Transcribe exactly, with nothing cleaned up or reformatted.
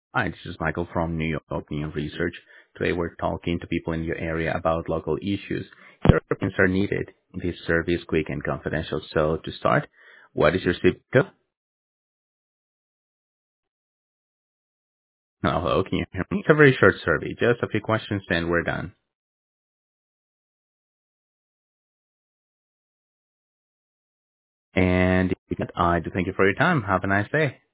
Hi, this is Michael from New York Opinion Research. Today we're talking to people in your area about local issues. Your opinions are needed. This survey is quick and confidential. So to start, what is your zip code? Oh, hello, can you hear me? It's a very short survey, just a few questions and we're done. And I do thank you for your time. Have a nice day.